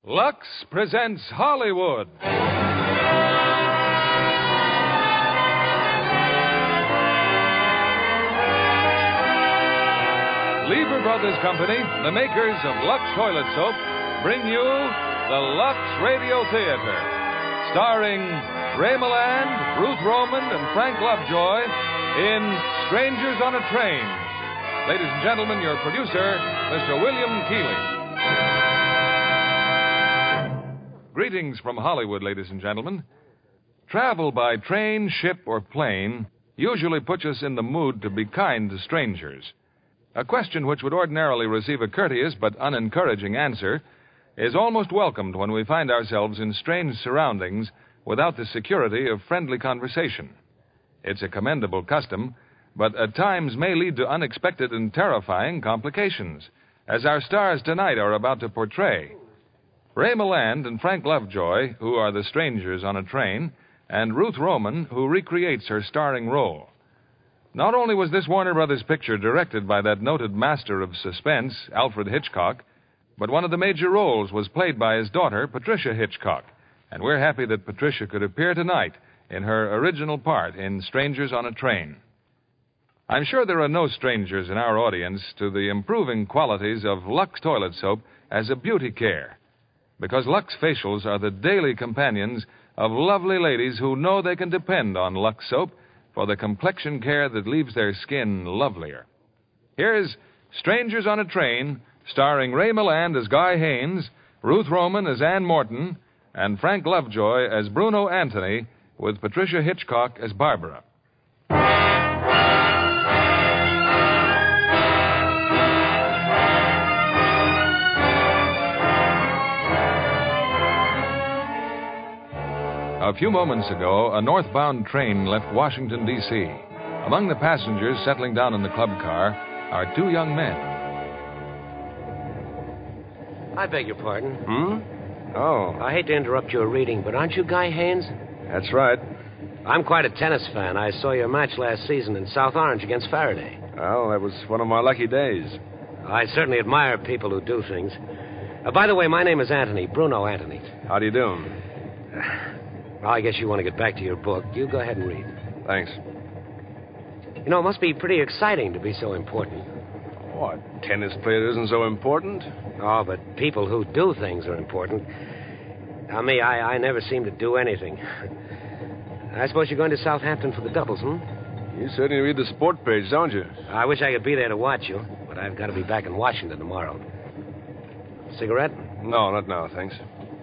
Lux presents Hollywood. Lever Brothers Company, the makers of Lux Toilet Soap, bring you the Lux Radio Theater, starring Ray Milland, Ruth Roman, and Frank Lovejoy in Strangers on a Train. Ladies and gentlemen, your producer, Mr. William Keighley. Greetings from Hollywood, ladies and gentlemen. Travel by train, ship, or plane usually puts us in the mood to be kind to strangers. A question which would ordinarily receive a courteous but unencouraging answer is almost welcomed when we find ourselves in strange surroundings without the security of friendly conversation. It's a commendable custom, but at times may lead to unexpected and terrifying complications, as our stars tonight are about to portray. Ray Milland and Frank Lovejoy, who are the strangers on a train, and Ruth Roman, who recreates her starring role. Not only was this Warner Brothers picture directed by that noted master of suspense, Alfred Hitchcock, but one of the major roles was played by his daughter, Patricia Hitchcock, and we're happy that Patricia could appear tonight in her original part in Strangers on a Train. I'm sure there are no strangers in our audience to the improving qualities of Lux Toilet Soap as a beauty care, because Lux facials are the daily companions of lovely ladies who know they can depend on Lux soap for the complexion care that leaves their skin lovelier. Here's Strangers on a Train, starring Ray Milland as Guy Haynes, Ruth Roman as Ann Morton, and Frank Lovejoy as Bruno Anthony, with Patricia Hitchcock as Barbara. A few moments ago, a northbound train left Washington, D.C. Among the passengers settling down in the club car are two young men. I beg your pardon. Oh. I hate to interrupt your reading, but aren't you Guy Haynes? That's right. I'm quite a tennis fan. I saw your match last season in South Orange against Faraday. Well, that was one of my lucky days. I certainly admire people who do things. By the way, my name is Anthony, Bruno Anthony. How do you do? Well, I guess you want to get back to your book. You go ahead and read. Thanks. You know, it must be pretty exciting to be so important. What? Tennis player isn't so important? Oh, but people who do things are important. Now, me, I never seem to do anything. I suppose you're going to Southampton for the doubles, You certainly read the sport page, don't you? I wish I could be there to watch you, but I've got to be back in Washington tomorrow. Cigarette? No, not now, thanks.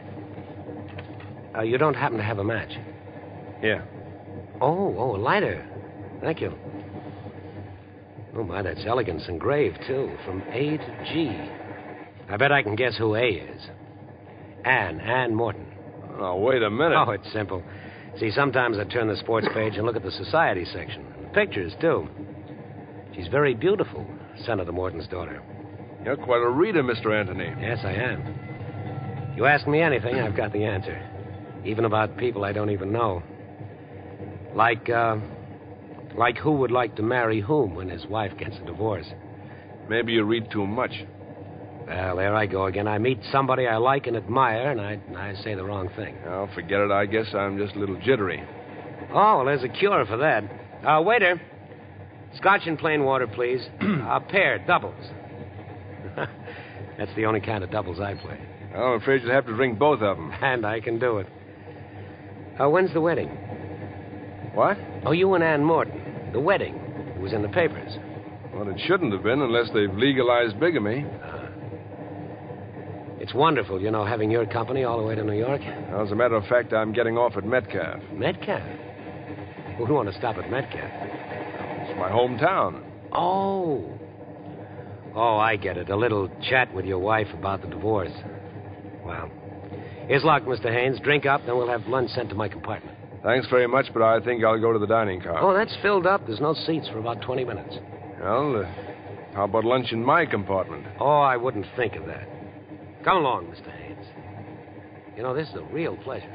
You don't happen to have a match? Yeah. Oh, a lighter. Thank you. Oh, my, that's elegance engraved, too, from A to G. I bet I can guess who A is. Ann Morton. Oh, wait a minute. Oh, it's simple. See, sometimes I turn the sports page and look at the society section. The pictures, too. She's very beautiful, Senator Morton's daughter. You're quite a reader, Mr. Anthony. Yes, I am. You ask me anything, I've got the answer. Even about people I don't even know. Like who would like to marry whom when his wife gets a divorce. Maybe you read too much. Well, there I go again. I meet somebody I like and admire, and I say the wrong thing. Oh, forget it. I guess I'm just a little jittery. Oh, well, there's a cure for that. Waiter. Scotch and plain water, please. A pair, doubles. That's the only kind of doubles I play. Oh, I'm afraid you'll have to drink both of them. And I can do it. When's the wedding? What? Oh, you and Ann Morton. The wedding. It was in the papers. Well, it shouldn't have been unless they've legalized bigamy. It's wonderful, having your company all the way to New York. Well, as a matter of fact, I'm getting off at Metcalf. Metcalf? Who'd want to stop at Metcalf? It's my hometown. Oh, I get it. A little chat with your wife about the divorce. Well, here's luck, Mr. Haynes. Drink up, then we'll have lunch sent to my compartment. Thanks very much, but I think I'll go to the dining car. Oh, that's filled up. There's no seats for about 20 minutes. Well, how about lunch in my compartment? Oh, I wouldn't think of that. Come along, Mr. Haynes. This is a real pleasure.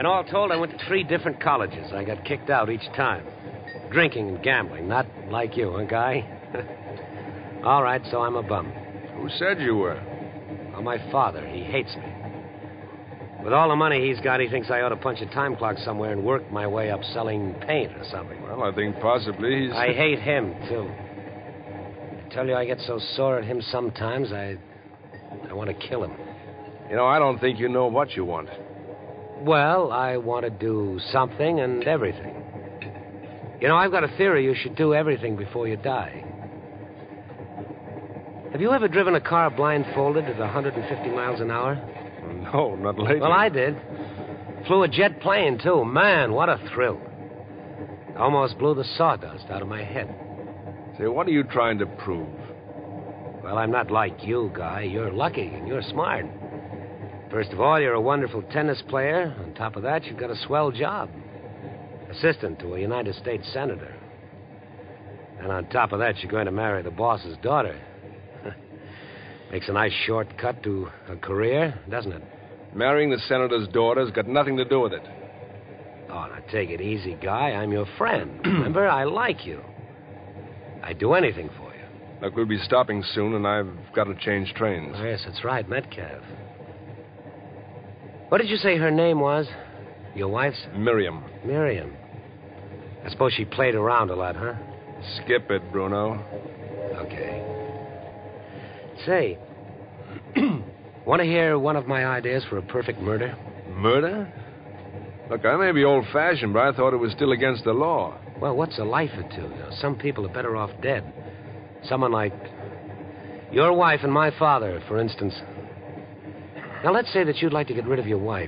And all told, I went to 3 different colleges. I got kicked out each time. Drinking and gambling, not like you, huh, Guy? All right, so I'm a bum. Who said you were? Well, my father, he hates me. With all the money he's got, he thinks I ought to punch a time clock somewhere and work my way up selling paint or something. Well, I think possibly he's... I hate him, too. I tell you, I get so sore at him sometimes, I want to kill him. You know, I don't think you know what you want. Well, I want to do something and everything. You know, I've got a theory you should do everything before you die. Have you ever driven a car blindfolded at 150 miles an hour? No, not lately. Well, I did. Flew a jet plane, too. Man, what a thrill. Almost blew the sawdust out of my head. Say, what are you trying to prove? Well, I'm not like you, Guy. You're lucky and you're smart. First of all, you're a wonderful tennis player. On top of that, you've got a swell job. Assistant to a United States senator. And on top of that, you're going to marry the boss's daughter. Makes a nice shortcut to a career, doesn't it? Marrying the senator's daughter's got nothing to do with it. Oh, now take it easy, Guy. I'm your friend. Remember, I like you. I'd do anything for you. Look, we'll be stopping soon, and I've got to change trains. Oh, yes, that's right, Metcalf. What did you say her name was? Your wife's? Miriam. Miriam. I suppose she played around a lot, huh? Skip it, Bruno. Okay. Say, want to hear one of my ideas for a perfect murder? Murder? Look, I may be old-fashioned, but I thought it was still against the law. Well, what's a life or two? You know, some people are better off dead. Someone like your wife and my father, for instance. Now, let's say that you'd like to get rid of your wife.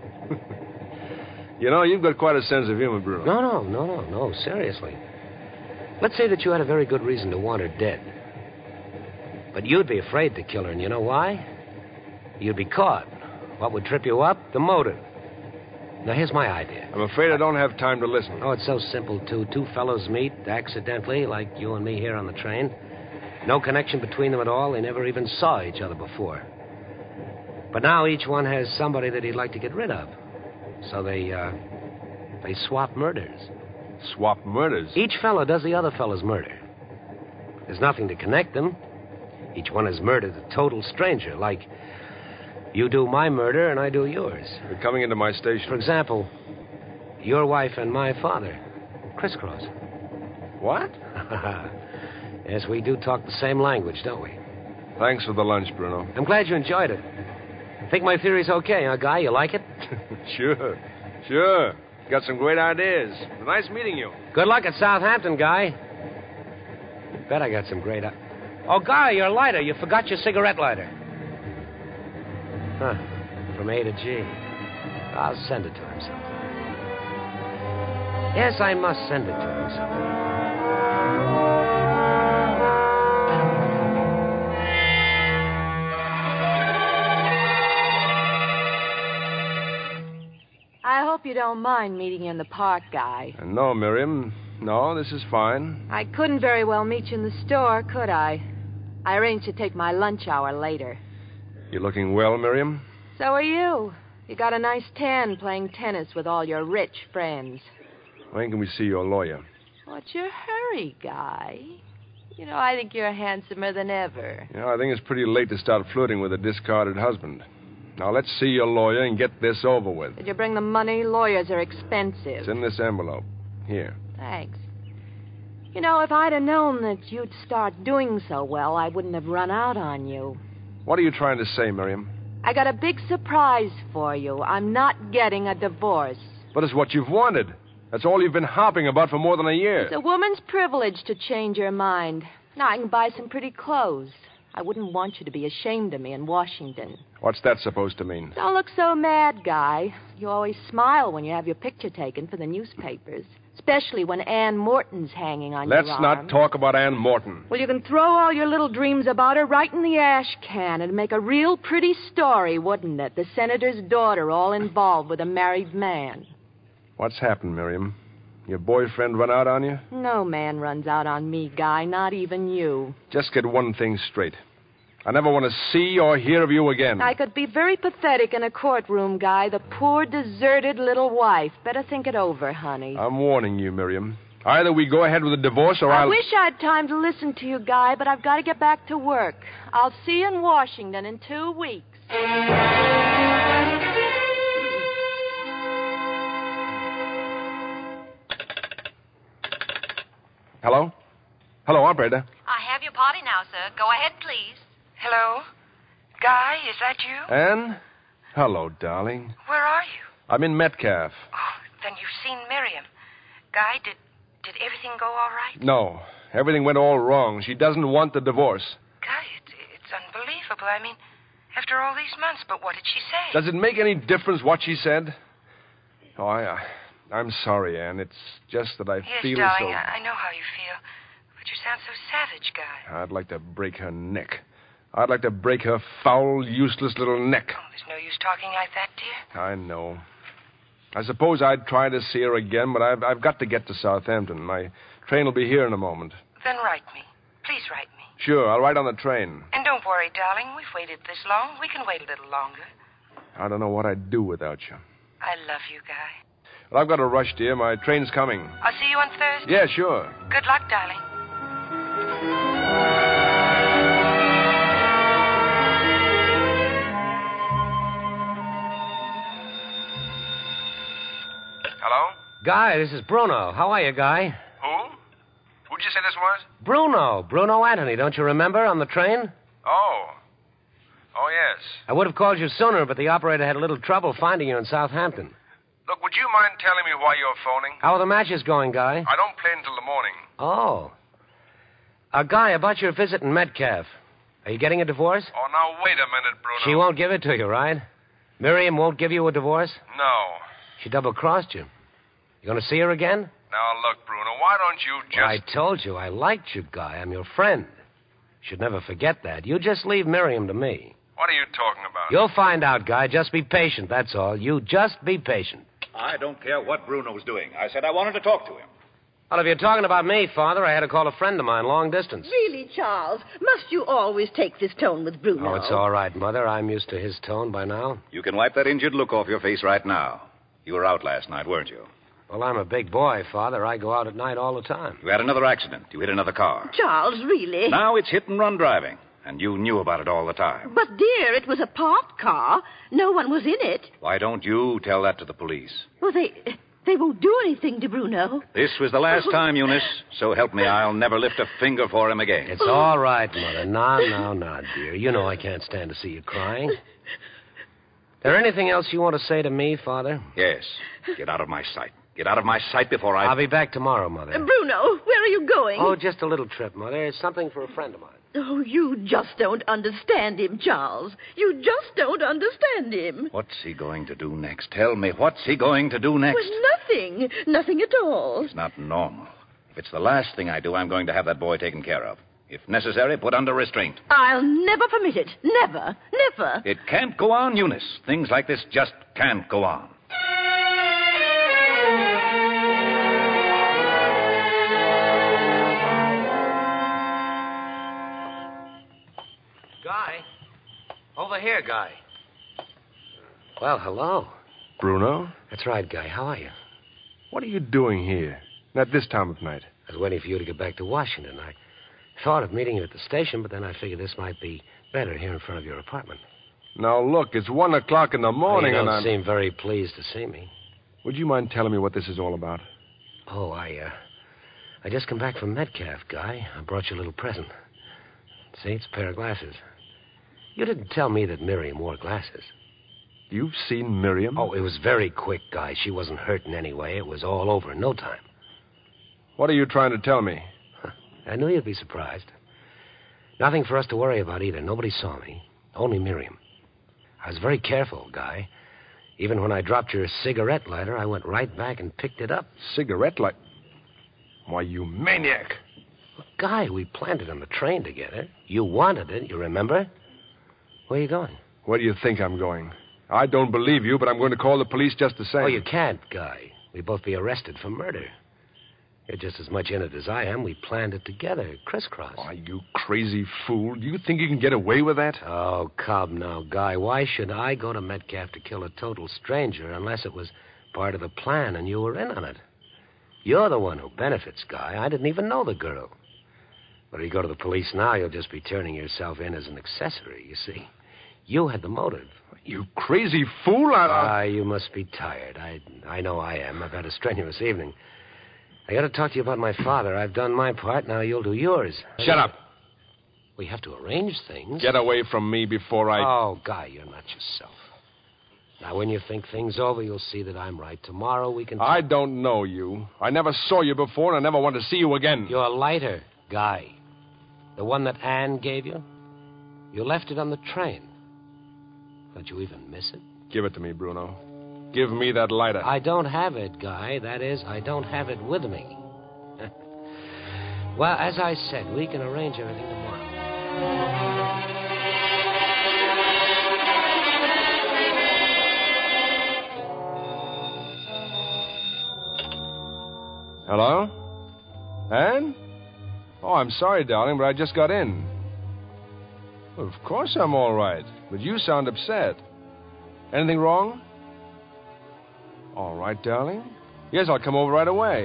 You know, you've got quite a sense of humor, Bruno. No, seriously. Let's say that you had a very good reason to want her dead. But you'd be afraid to kill her, and you know why? You'd be caught. What would trip you up? The motive. Now, here's my idea. I'm afraid I don't have time to listen. Oh, it's so simple, too. 2 fellows meet accidentally, like you and me here on the train. No connection between them at all. They never even saw each other before. But now each one has somebody that he'd like to get rid of. So they swap murders. Swap murders? Each fellow does the other fellow's murder. There's nothing to connect them. Each one has murdered a total stranger, like you do my murder and I do yours. You're coming into my station. For example, your wife and my father. Crisscross. What? Yes, we do talk the same language, don't we? Thanks for the lunch, Bruno. I'm glad you enjoyed it. Think my theory's okay, huh, Guy? You like it? Sure. Got some great ideas. Nice meeting you. Good luck at Southampton, Guy. Bet I got some great... Oh, Guy, your lighter. You forgot your cigarette lighter. Huh. From A to G. I'll send it to him sometime. Yes, I must send it to him sometime. I hope you don't mind meeting you in the park, Guy. No, Miriam. No, this is fine. I couldn't very well meet you in the store, could I? I arranged to take my lunch hour later. You're looking well, Miriam? So are you. You got a nice tan playing tennis with all your rich friends. When can we see your lawyer? What's your hurry, Guy? You know, I think you're handsomer than ever. You know, I think it's pretty late to start flirting with a discarded husband. Now, let's see your lawyer and get this over with. Did you bring the money? Lawyers are expensive. It's in this envelope. Here. Thanks. You know, if I'd have known that you'd start doing so well, I wouldn't have run out on you. What are you trying to say, Miriam? I got a big surprise for you. I'm not getting a divorce. But it's what you've wanted. That's all you've been harping about for more than a year. It's a woman's privilege to change your mind. Now, I can buy some pretty clothes. I wouldn't want you to be ashamed of me in Washington. What's that supposed to mean? Don't look so mad, Guy. You always smile when you have your picture taken for the newspapers, especially when Ann Morton's hanging on your arm. Let's not talk about Ann Morton. Well, you can throw all your little dreams about her right in the ash can and make a real pretty story, wouldn't it? The senator's daughter all involved with a married man. What's happened, Miriam? Your boyfriend run out on you? No man runs out on me, Guy, not even you. Just get one thing straight. I never want to see or hear of you again. I could be very pathetic in a courtroom, Guy. The poor, deserted little wife. Better think it over, honey. I'm warning you, Miriam. Either we go ahead with the divorce or I I'll... wish I had time to listen to you, Guy, but I've got to get back to work. I'll see you in Washington in 2 weeks. Hello? Hello, operator. I have your party now, sir. Go ahead, please. Hello? Guy, is that you? Anne? Hello, darling. Where are you? I'm in Metcalf. Oh, then you've seen Miriam. Guy, did everything go all right? No, everything went all wrong. She doesn't want the divorce. Guy, it's unbelievable. I mean, after all these months, but what did she say? Does it make any difference what she said? Oh, I'm sorry, Anne. It's just that I Yes, feel darling, so... I know how you feel. But you sound so savage, Guy. I'd like to break her neck. I'd like to break her foul, useless little neck. Oh, there's no use talking like that, dear. I know. I suppose I'd try to see her again, but I've got to get to Southampton. My train will be here in a moment. Then write me. Please write me. Sure, I'll write on the train. And don't worry, darling. We've waited this long. We can wait a little longer. I don't know what I'd do without you. I love you, Guy. Well, I've got to rush, dear. My train's coming. I'll see you on Thursday. Yeah, sure. Good luck, darling. Hello? Guy, this is Bruno. How are you, Guy? Who? Who'd you say this was? Bruno Anthony, don't you remember, on the train? Oh, yes. I would have called you sooner, but the operator had a little trouble finding you in Southampton. Look, would you mind telling me why you're phoning? How are the matches going, Guy? I don't play until the morning. Oh. Guy, about your visit in Metcalf. Are you getting a divorce? Oh, now, wait a minute, Bruno. She won't give it to you, right? Miriam won't give you a divorce? No. She double-crossed you. You going to see her again? Now, look, Bruno, why don't you just... Well, I told you I liked you, Guy. I'm your friend. Should never forget that. You just leave Miriam to me. What are you talking about? You'll find out, Guy. Just be patient, that's all. You just be patient. I don't care what Bruno's doing. I said I wanted to talk to him. Well, if you're talking about me, Father, I had to call a friend of mine long distance. Really, Charles, must you always take this tone with Bruno? Oh, it's all right, Mother. I'm used to his tone by now. You can wipe that injured look off your face right now. You were out last night, weren't you? Well, I'm a big boy, Father. I go out at night all the time. You had another accident. You hit another car. Charles, really? Now it's hit-and-run driving, and you knew about it all the time. But, dear, it was a parked car. No one was in it. Why don't you tell that to the police? Well, they won't do anything to Bruno. This was the last time, Eunice. So help me, I'll never lift a finger for him again. It's all right, Mother. Now, dear. You know I can't stand to see you crying. There anything else you want to say to me, Father? Yes. Get out of my sight. Get out of my sight before I'll be back tomorrow, Mother. Bruno, where are you going? Oh, just a little trip, Mother. It's something for a friend of mine. Oh, you just don't understand him, Charles. You just don't understand him. What's he going to do next? Tell me, what's he going to do next? Well, nothing. Nothing at all. It's not normal. If it's the last thing I do, I'm going to have that boy taken care of. If necessary, put under restraint. I'll never permit it. Never. Never. It can't go on, Eunice. Things like this just can't go on. Guy? Over here, Guy. Well, hello. Bruno? That's right, Guy. How are you? What are you doing here? At this time of night? I was waiting for you to get back to Washington. I thought of meeting you at the station, but then I figured this might be better here in front of your apartment. Now, look, it's 1 o'clock in the morning, you and don't seem very pleased to see me. Would you mind telling me what this is all about? Oh, I just come back from Metcalf, Guy. I brought you a little present. See, it's a pair of glasses. You didn't tell me that Miriam wore glasses. You've seen Miriam? Oh, it was very quick, Guy. She wasn't hurt in any way. It was all over in no time. What are you trying to tell me? I knew you'd be surprised. Nothing for us to worry about either. Nobody saw me. Only Miriam. I was very careful, Guy. Even when I dropped your cigarette lighter, I went right back and picked it up. Cigarette light? Why, you maniac. Look, Guy, we planned it on the train together. You wanted it, you remember? Where are you going? Where do you think I'm going? I don't believe you, but I'm going to call the police just the same. Oh, you can't, Guy. We'd both be arrested for murder. You're just as much in it as I am. We planned it together, crisscross. Oh, you crazy fool. Do you think you can get away with that? Oh, come now, Guy. Why should I go to Metcalf to kill a total stranger unless it was part of the plan and you were in on it? You're the one who benefits, Guy. I didn't even know the girl. But if you go to the police now, you'll just be turning yourself in as an accessory, you see. You had the motive. You crazy fool. You must be tired. I know I am. I've had a strenuous evening. I got to talk to you about my father. I've done my part. Now you'll do yours. Shut up. We have to arrange things. Get away from me before I... Oh, Guy, you're not yourself. Now, when you think things over, you'll see that I'm right. Tomorrow we can... I don't know you. I never saw you before, and I never want to see you again. Your lighter, Guy. The one that Anne gave you. You left it on the train. Don't you even miss it? Give it to me, Bruno. Give me that lighter. I don't have it, Guy. That is, I don't have it with me. Well, as I said, we can arrange everything tomorrow. Hello? Anne? Oh, I'm sorry, darling, but I just got in. Well, of course I'm all right, but you sound upset. Anything wrong? All right, darling. Yes, I'll come over right away.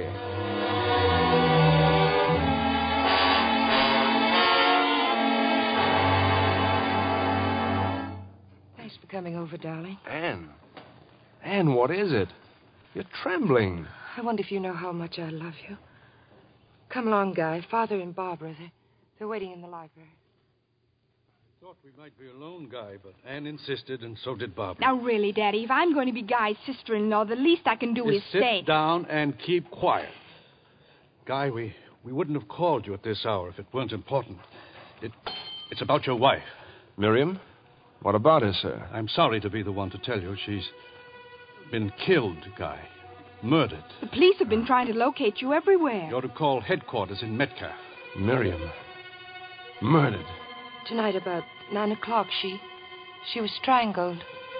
Thanks for coming over, darling. Anne, what is it? You're trembling. I wonder if you know how much I love you. Come along, Guy. Father and Barbara, they're waiting in the library. Thought we might be alone, Guy, but Anne insisted, and so did Barbara. Now, really, Daddy, if I'm going to be Guy's sister-in-law, the least I can do is stay. Sit down and keep quiet. Guy, we wouldn't have called you at this hour if it weren't important. It's about your wife. Miriam? What about her, sir? I'm sorry to be the one to tell you. She's been killed, Guy. Murdered. The police have been trying to locate you everywhere. You're to call headquarters in Metcalf. Miriam. Murdered. Tonight about 9 o'clock, she was strangled.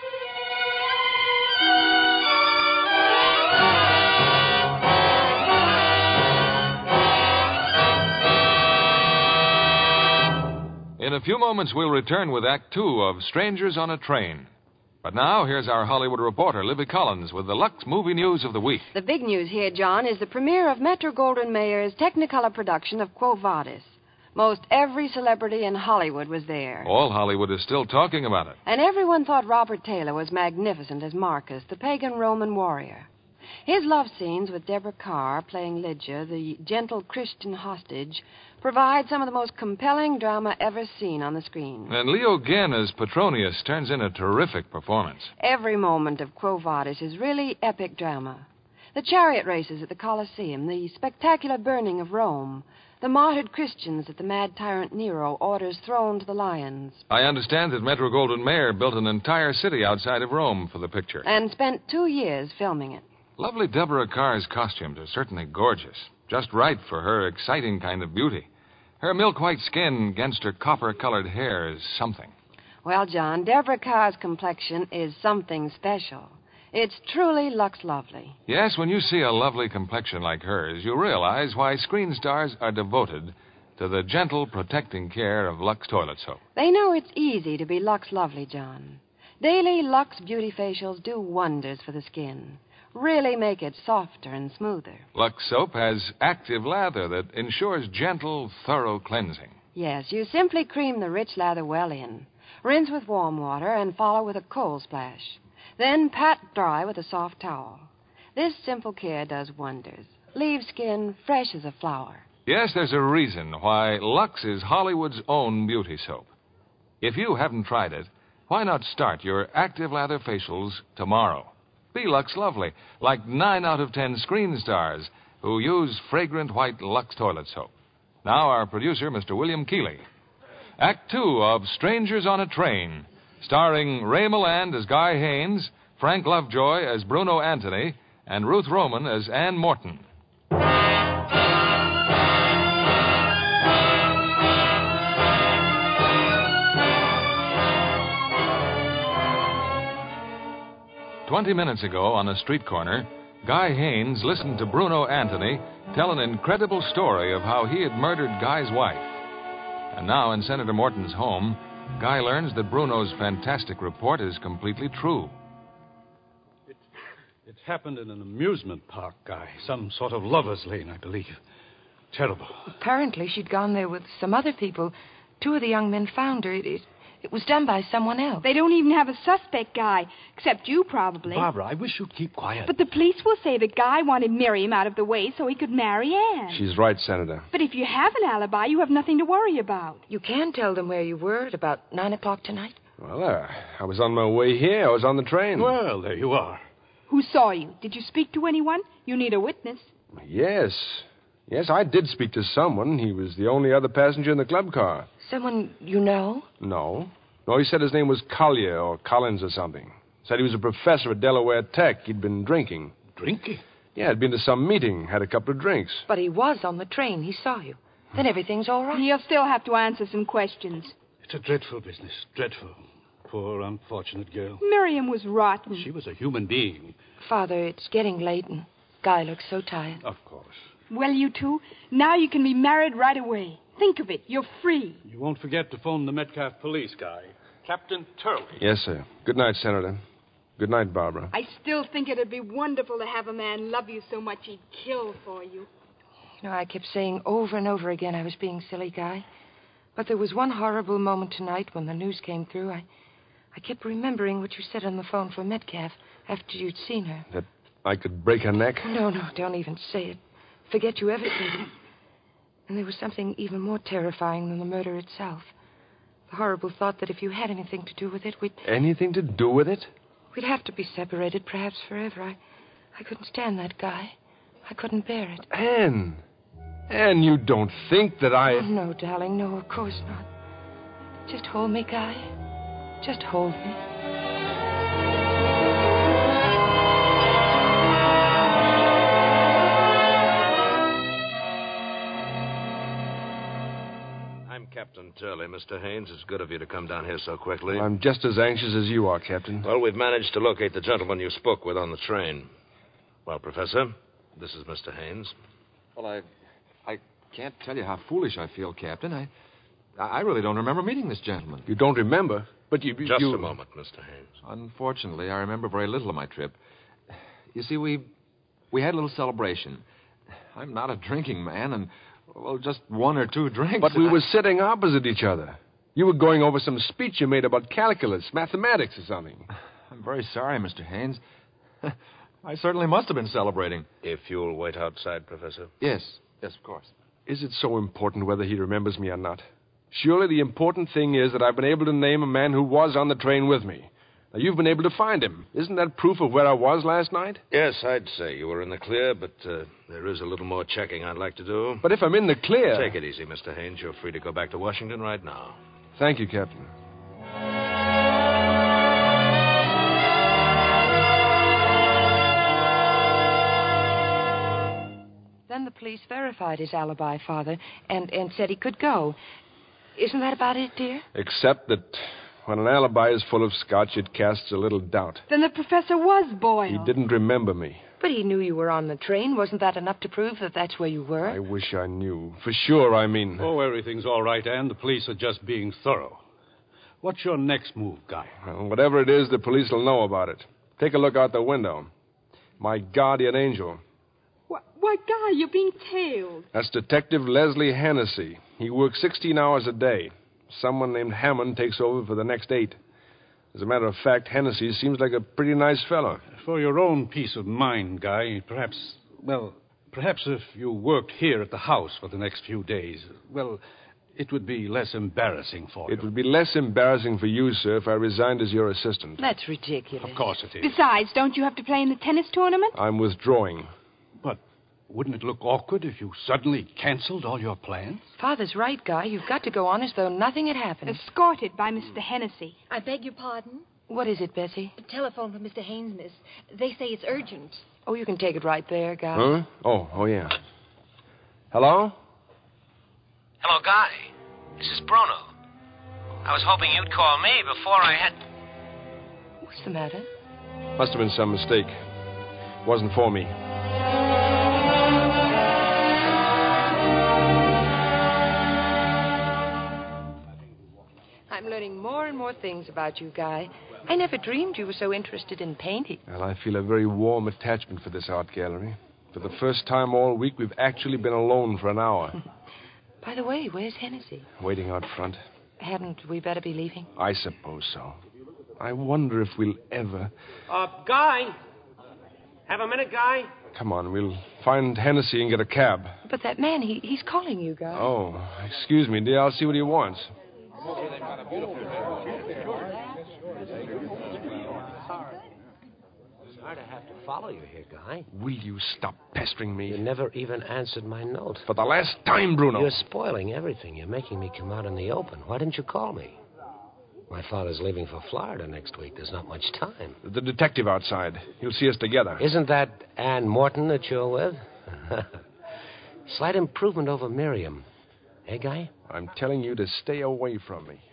In a few moments, we'll return with Act Two of Strangers on a Train. But now, here's our Hollywood reporter, Libby Collins, with the Lux movie news of the week. The big news here, John, is the premiere of Metro-Goldwyn-Mayer's Technicolor production of Quo Vadis. Most every celebrity in Hollywood was there. All Hollywood is still talking about it. And everyone thought Robert Taylor was magnificent as Marcus, the pagan Roman warrior. His love scenes with Deborah Carr playing Lydia, the gentle Christian hostage, provide some of the most compelling drama ever seen on the screen. And Leo Genn as Petronius turns in a terrific performance. Every moment of Quo Vadis is really epic drama. The chariot races at the Colosseum, the spectacular burning of Rome, the martyred Christians that the mad tyrant Nero orders thrown to the lions. I understand that Metro-Goldwyn-Mayer built an entire city outside of Rome for the picture. And spent 2 years filming it. Lovely Deborah Carr's costumes are certainly gorgeous. Just right for her exciting kind of beauty. Her milk-white skin against her copper-colored hair is something. Well, John, Deborah Carr's complexion is something special. It's truly Lux Lovely. Yes, when you see a lovely complexion like hers, you realize why screen stars are devoted to the gentle, protecting care of Lux toilet soap. They know it's easy to be Lux Lovely, John. Daily Lux beauty facials do wonders for the skin. Really make it softer and smoother. Lux soap has active lather that ensures gentle, thorough cleansing. Yes, you simply cream the rich lather well in. Rinse with warm water and follow with a cold splash. Then pat dry with a soft towel. This simple care does wonders. Leaves skin fresh as a flower. Yes, there's a reason why Lux is Hollywood's own beauty soap. If you haven't tried it, why not start your active lather facials tomorrow? Be Lux Lovely, like 9 out of 10 screen stars who use fragrant white Lux toilet soap. Now our producer, Mr. William Keeley. Act Two of Strangers on a Train, starring Ray Milland as Guy Haynes, Frank Lovejoy as Bruno Anthony, and Ruth Roman as Ann Morton. "20 minutes ago, on a street corner, Guy Haynes listened to Bruno Anthony tell an incredible story of how he had murdered Guy's wife. And now, in Senator Morton's home, Guy learns that Bruno's fantastic report is completely true. It happened in an amusement park, Guy. Some sort of lover's lane, I believe. Terrible. Apparently, she'd gone there with some other people. Two of the young men found her. It was done by someone else. They don't even have a suspect, Guy, except you, probably. Barbara, I wish you'd keep quiet. But the police will say that Guy wanted Miriam out of the way so he could marry Anne. She's right, Senator. But if you have an alibi, you have nothing to worry about. You can tell them where you were at about 9 o'clock tonight. Well, I was on my way here. I was on the train. Well, there you are. Who saw you? Did you speak to anyone? You need a witness. Yes. Yes, I did speak to someone. He was the only other passenger in the club car. Someone you know? No. No, he said his name was Collier or Collins or something. Said he was a professor at Delaware Tech. He'd been drinking. Drinking? Yeah, had been to some meeting, had a couple of drinks. But he was on the train. He saw you. Then everything's all right. He'll still have to answer some questions. It's a dreadful business. Dreadful. Poor, unfortunate girl. Miriam was rotten. She was a human being. Father, it's getting late and Guy looks so tired. Of course. Well, you two, now you can be married right away. Think of it. You're free. You won't forget to phone the Metcalf police, Guy. Captain Turley. Yes, sir. Good night, Senator. Good night, Barbara. I still think it'd be wonderful to have a man love you so much he'd kill for you. You know, I kept saying over and over again I was being silly, Guy. But there was one horrible moment tonight when the news came through. I kept remembering what you said on the phone for Metcalf after you'd seen her. That I could break her neck? No, don't even say it. Forget you ever said it. And there was something even more terrifying than the murder itself. The horrible thought that if you had anything to do with it, Anything to do with it? We'd have to be separated, perhaps forever. I couldn't stand that, Guy. I couldn't bear it. Anne, you don't think that I... Oh, no, darling, no, of course not. Just hold me, Guy. Just hold me. Captain Turley, Mr. Haynes, it's good of you to come down here so quickly. I'm just as anxious as you are, Captain. Well, we've managed to locate the gentleman you spoke with on the train. Well, Professor, this is Mr. Haynes. Well, I can't tell you how foolish I feel, Captain. I really don't remember meeting this gentleman. You don't remember? But you... Just a moment, Mr. Haynes. Unfortunately, I remember very little of my trip. You see, we had a little celebration. I'm not a drinking man, and... Well, just one or two drinks. But we were sitting opposite each other. You were going over some speech you made about calculus, mathematics or something. I'm very sorry, Mr. Haynes. I certainly must have been celebrating. If you'll wait outside, Professor. Yes, of course. Is it so important whether he remembers me or not? Surely the important thing is that I've been able to name a man who was on the train with me. Now, you've been able to find him. Isn't that proof of where I was last night? Yes, I'd say you were in the clear, but there is a little more checking I'd like to do. But if I'm in the clear... Take it easy, Mr. Haynes. You're free to go back to Washington right now. Thank you, Captain. Then the police verified his alibi, Father, and said he could go. Isn't that about it, dear? Except that... when an alibi is full of scotch, it casts a little doubt. Then the professor was Boyle. He didn't remember me. But he knew you were on the train. Wasn't that enough to prove that that's where you were? I wish I knew. For sure, I mean. Oh, everything's all right, Anne. The police are just being thorough. What's your next move, Guy? Well, whatever it is, the police will know about it. Take a look out the window. My guardian angel. Why, Guy, you're being tailed. That's Detective Leslie Hennessy. He works 16 hours a day. Someone named Hammond takes over for the next 8. As a matter of fact, Hennessy seems like a pretty nice fellow. For your own peace of mind, Guy, perhaps if you worked here at the house for the next few days, it would be less embarrassing for you. It would be less embarrassing for you, sir, if I resigned as your assistant. That's ridiculous. Of course it is. Besides, don't you have to play in the tennis tournament? I'm withdrawing. But wouldn't it look awkward if you suddenly canceled all your plans? Father's right, Guy. You've got to go on as though nothing had happened. Escorted by Mr. Hennessy. I beg your pardon? What is it, Bessie? A telephone from Mr. Haynes, miss. They say it's urgent. Oh, you can take it right there, Guy. Huh? Oh, yeah. Hello? Hello, Guy. This is Bruno. I was hoping you'd call me before I had... What's the matter? Must have been some mistake. Wasn't for me. I'm learning more and more things about you, Guy. I never dreamed you were so interested in painting. Well, I feel a very warm attachment for this art gallery. For the first time all week, we've actually been alone for an hour. By the way, where's Hennessy? Waiting out front. Hadn't we better be leaving? I suppose so. I wonder if we'll ever... Guy! Have a minute, Guy? Come on, we'll find Hennessy and get a cab. But that man, he's calling you, Guy. Oh, excuse me, dear. I'll see what he wants. Sorry to have to follow you here, Guy. Will you stop pestering me? You never even answered my note. For the last time, Bruno. You're spoiling everything. You're making me come out in the open. Why didn't you call me? My father's leaving for Florida next week. There's not much time. The detective outside. He'll see us together. Isn't that Ann Morton that you're with? Slight improvement over Miriam. Eh, Guy? I'm telling you to stay away from me.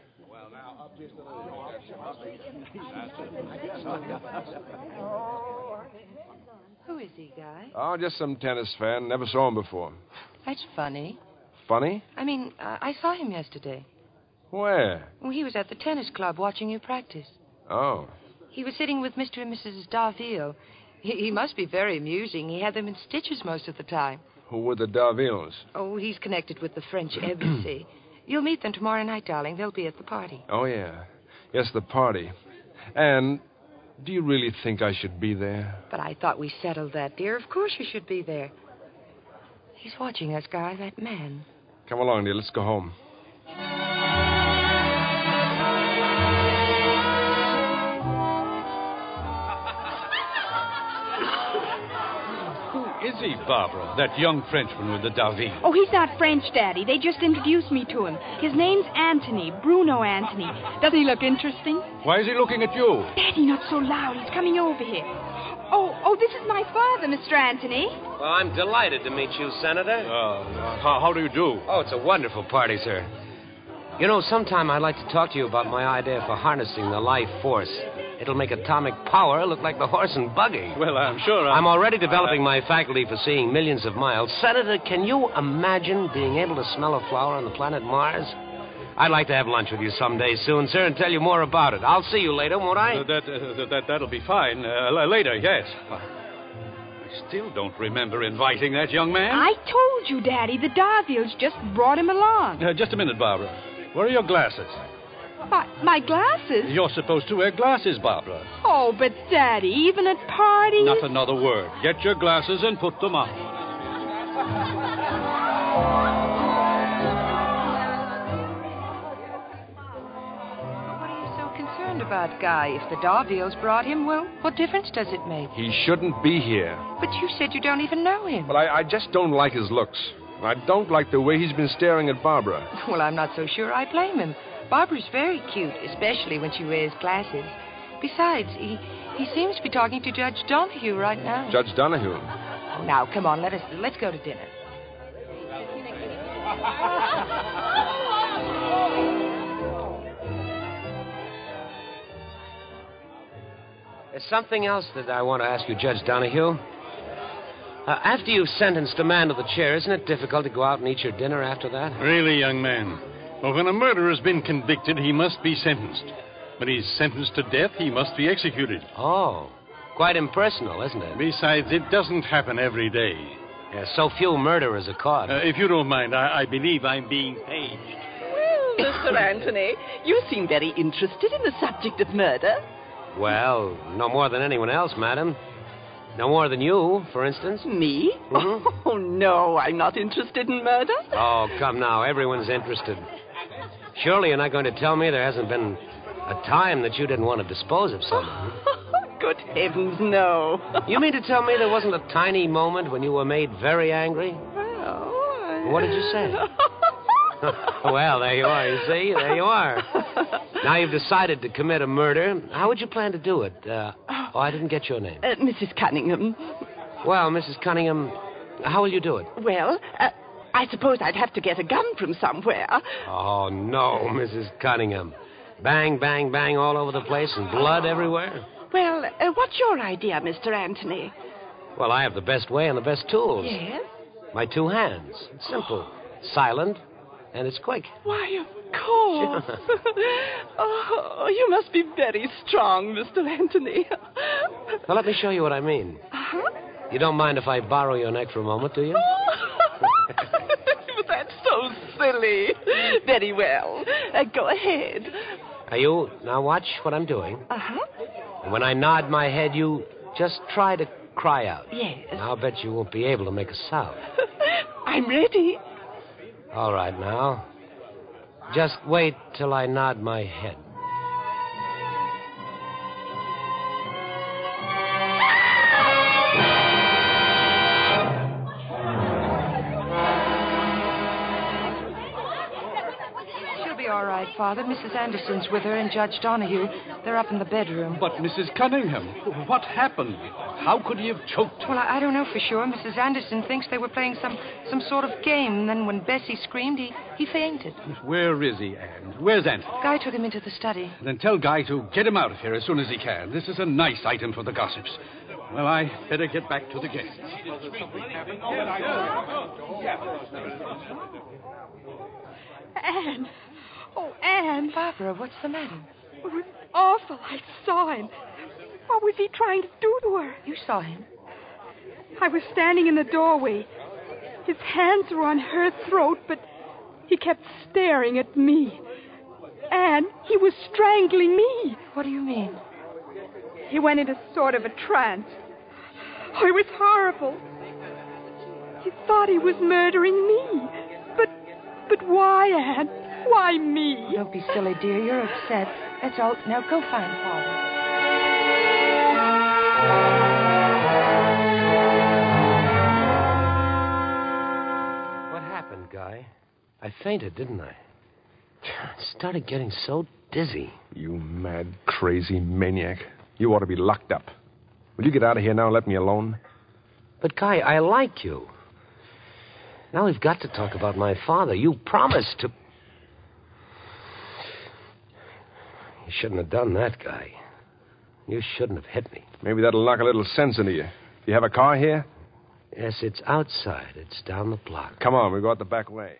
Who is he, Guy? Oh, just some tennis fan. Never saw him before. That's funny. Funny? I mean, I saw him yesterday. Where? Well, he was at the tennis club watching you practice. Oh. He was sitting with Mr. and Mrs. Darville. He must be very amusing. He had them in stitches most of the time. Who were the Darvilles? Oh, he's connected with the French embassy. You'll meet them tomorrow night, darling. They'll be at the party. Oh, yeah. Yes, the party. And do you really think I should be there? But I thought we settled that, dear. Of course you should be there. He's watching us, Guy, that man. Come along, dear. Let's go home. Is he, Barbara? That young Frenchman with the Darville? Oh, he's not French, Daddy. They just introduced me to him. His name's Anthony, Bruno Anthony. Doesn't he look interesting? Why is he looking at you? Daddy, not so loud. He's coming over here. Oh, this is my father, Mr. Anthony. Well, I'm delighted to meet you, Senator. How do you do? Oh, it's a wonderful party, sir. You know, sometime I'd like to talk to you about my idea for harnessing the life force. It'll make atomic power look like the horse and buggy. Well, I'm sure I'm already developing my faculty for seeing millions of miles. Senator, can you imagine being able to smell a flower on the planet Mars? I'd like to have lunch with you someday soon, sir, and tell you more about it. I'll see you later, won't I? That'll be fine. Later, yes. I still don't remember inviting that young man. I told you, Daddy. The Darvilles just brought him along. Just a minute, Barbara. Where are your glasses? My glasses? You're supposed to wear glasses, Barbara. Oh, but Daddy, even at parties? Not another word. Get your glasses and put them on. What are you so concerned about, Guy? If the Darvilles brought him, well, what difference does it make? He shouldn't be here. But you said you don't even know him. Well, I just don't like his looks. I don't like the way he's been staring at Barbara. Well, I'm not so sure I blame him. Barbara's very cute, especially when she wears glasses. Besides, he seems to be talking to Judge Donahue right now. Judge Donahue? Oh, now, come on, let's go to dinner. There's something else that I want to ask you, Judge Donahue. After you've sentenced a man to the chair, isn't it difficult to go out and eat your dinner after that? Really, young man. Well, when a murderer's been convicted, he must be sentenced. When he's sentenced to death, he must be executed. Oh, quite impersonal, isn't it? Besides, it doesn't happen every day. Yeah, so few murderers are caught. If you don't mind, I believe I'm being paged. Well, Mr. Anthony, you seem very interested in the subject of murder. Well, no more than anyone else, madam. No more than you, for instance. Me? Mm-hmm. Oh, no, I'm not interested in murder. Oh, come now. Everyone's interested. Surely you're not going to tell me there hasn't been a time that you didn't want to dispose of someone. Good heavens, no. You mean to tell me there wasn't a tiny moment when you were made very angry? Well, What did you say? Well, there you are, you see? There you are. Now you've decided to commit a murder. How would you plan to do it? I didn't get your name. Mrs. Cunningham. Well, Mrs. Cunningham, how will you do it? Well, I suppose I'd have to get a gun from somewhere. Oh, no, Mrs. Cunningham. Bang, bang, bang all over the place and blood everywhere? Well, what's your idea, Mr. Anthony? Well, I have the best way and the best tools. Yes? My 2 hands. It's simple, silent, and it's quick. Why, of course. Oh, you must be very strong, Mr. Anthony. Now, let me show you what I mean. Uh-huh. You don't mind if I borrow your neck for a moment, do you? But that's so silly. Very well. Go ahead. Now, you, now watch what I'm doing. Uh-huh. And when I nod my head, you just try to cry out. Yes. And I'll bet you won't be able to make a sound. I'm ready. All right, now. Just wait till I nod my head. She'll be all right, Father. Mrs. Anderson's with her and Judge Donahue. They're up in the bedroom. But Mrs. Cunningham, what happened? How could he have choked her? Well, I don't know for sure. Mrs. Anderson thinks they were playing some sort of game, and then when Bessie screamed, he fainted. Where is he, Anne? Where's Anthony? Guy took him into the study. Then tell Guy to get him out of here as soon as he can. This is a nice item for the gossips. Well, I better get back to the guests. Anne. Oh, Anne. Barbara, what's the matter? It was awful. I saw him. What was he trying to do to her? You saw him? I was standing in the doorway. His hands were on her throat, but he kept staring at me. And he was strangling me. What do you mean? He went into sort of a trance. Oh, it was horrible. He thought he was murdering me. But why, Anne? Why me? Don't be silly, dear. You're upset. That's all. Now go find Father. What happened, Guy? I fainted, didn't I? I started getting so dizzy. You mad, crazy maniac. You ought to be locked up. Will you get out of here now and let me alone? But, Guy, I like you. Now we've got to talk about my father. You promised to... You shouldn't have done that, Guy. You shouldn't have hit me. Maybe that'll knock a little sense into you. You have a car here? Yes, it's outside. It's down the block. Come on, we'll go out the back way.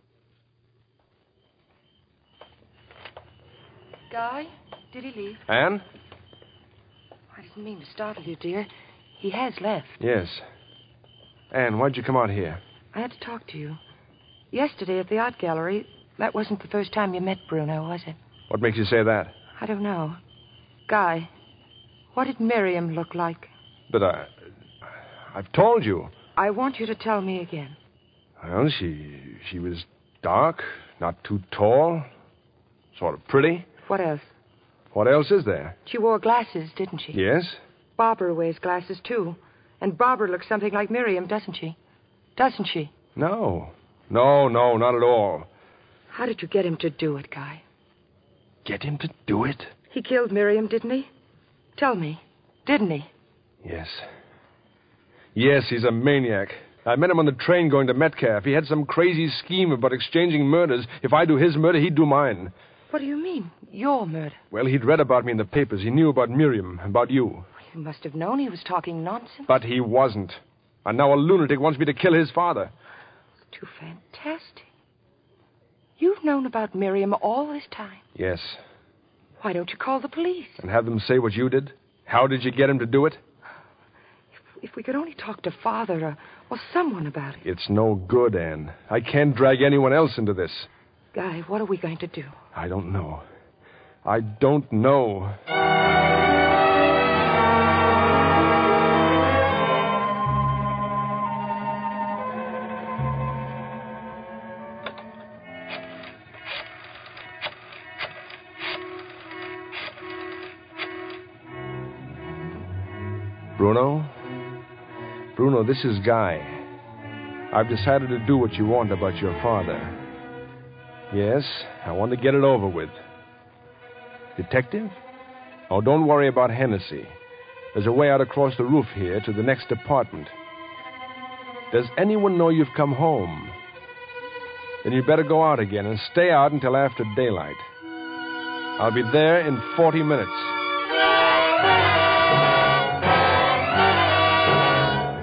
Guy, did he leave? Anne? I didn't mean to startle you, dear. He has left. Yes. Anne, why'd you come out here? I had to talk to you. Yesterday at the art gallery, that wasn't the first time you met Bruno, was it? What makes you say that? I don't know. Guy, what did Miriam look like? But I've told you. I want you to tell me again. Well, she was dark, not too tall, sort of pretty. What else? What else is there? She wore glasses, didn't she? Yes. Barbara wears glasses, too. And Barbara looks something like Miriam, doesn't she? Doesn't she? No, not at all. How did you get him to do it, Guy? Get him to do it? He killed Miriam, didn't he? Tell me, didn't he? Yes. Yes, he's a maniac. I met him on the train going to Metcalf. He had some crazy scheme about exchanging murders. If I do his murder, he'd do mine. What do you mean, your murder? Well, he'd read about me in the papers. He knew about Miriam, about you. You must have known he was talking nonsense. But he wasn't. And now a lunatic wants me to kill his father. It's too fantastic. You've known about Miriam all this time. Yes. Why don't you call the police? And have them say what you did? How did you get him to do it? If we could only talk to Father or someone about it. It's no good, Anne. I can't drag anyone else into this. Guy, what are we going to do? I don't know. I don't know. Bruno, this is Guy. I've decided to do what you want about your father. Yes, I want to get it over with. Detective? Oh, don't worry about Hennessy. There's a way out across the roof here to the next apartment. Does anyone know you've come home? Then you'd better go out again and stay out until after daylight. I'll be there in 40 minutes.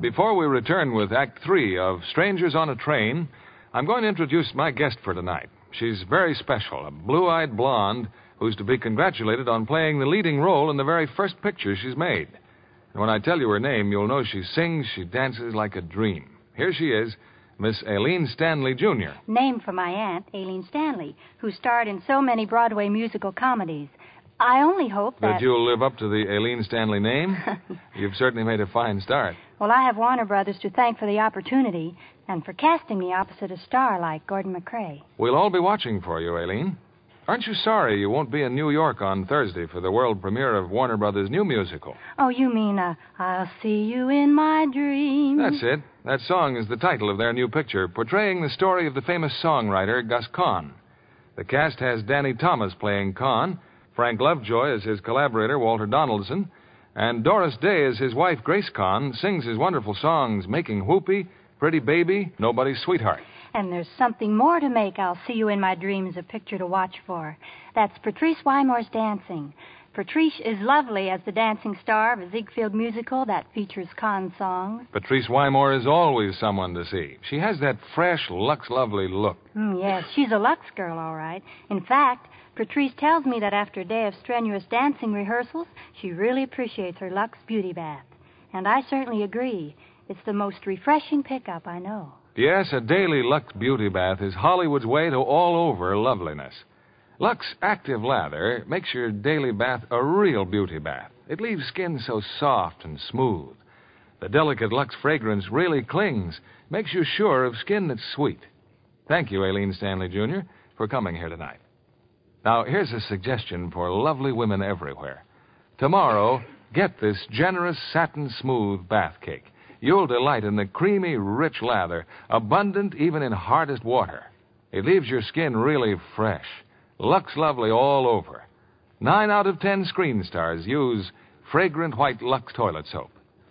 before we return with Act 3 of Strangers on a Train, I'm going to introduce my guest for tonight. She's very special, a blue-eyed blonde who's to be congratulated on playing the leading role in the very first picture she's made. And when I tell you her name, you'll know she sings, she dances like a dream. Here she is, Miss Aileen Stanley, Jr. Named for my aunt, Aileen Stanley, who starred in so many Broadway musical comedies. I only hope that you'll live up to the Aileen Stanley name? You've certainly made a fine start. Well, I have Warner Brothers to thank for the opportunity and for casting me opposite a star like Gordon MacRae. We'll all be watching for you, Aileen. Aren't you sorry you won't be in New York on Thursday for the world premiere of Warner Brothers' new musical? Oh, you mean, I'll see you in my dreams? That's it. That song is the title of their new picture, portraying the story of the famous songwriter Gus Kahn. The cast has Danny Thomas playing Kahn, Frank Lovejoy as his collaborator, Walter Donaldson, and Doris Day as his wife, Grace Kahn, sings his wonderful songs, Making Whoopee, Pretty Baby, Nobody's Sweetheart. And there's something more to make I'll See You in My Dreams a picture to watch for. That's Patrice Wymore's dancing. Patrice is lovely as the dancing star of a Ziegfeld musical that features Kahn songs. Patrice Wymore is always someone to see. She has that fresh, Lux-lovely look. Yes, she's a Lux girl, all right. In fact, Patrice tells me that after a day of strenuous dancing rehearsals, she really appreciates her Lux beauty bath. And I certainly agree. It's the most refreshing pickup I know. Yes, a daily Lux beauty bath is Hollywood's way to all-over loveliness. Lux Active Lather makes your daily bath a real beauty bath. It leaves skin so soft and smooth. The delicate Lux fragrance really clings, makes you sure of skin that's sweet. Thank you, Aileen Stanley, Jr., for coming here tonight. Now, here's a suggestion for lovely women everywhere. Tomorrow, get this generous satin-smooth bath cake. You'll delight in the creamy, rich lather, abundant even in hardest water. It leaves your skin really fresh. Lux lovely all over. 9 out of 10 screen stars use fragrant white Lux toilet soap.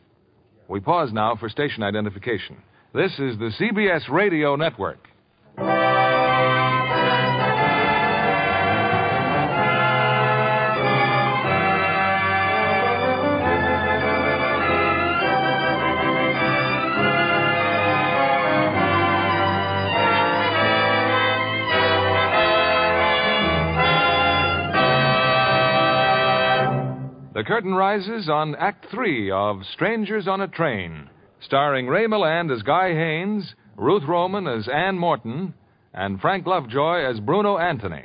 We pause now for station identification. This is the CBS Radio Network. The curtain rises on Act 3 of Strangers on a Train, starring Ray Milland as Guy Haynes, Ruth Roman as Ann Morton, and Frank Lovejoy as Bruno Anthony.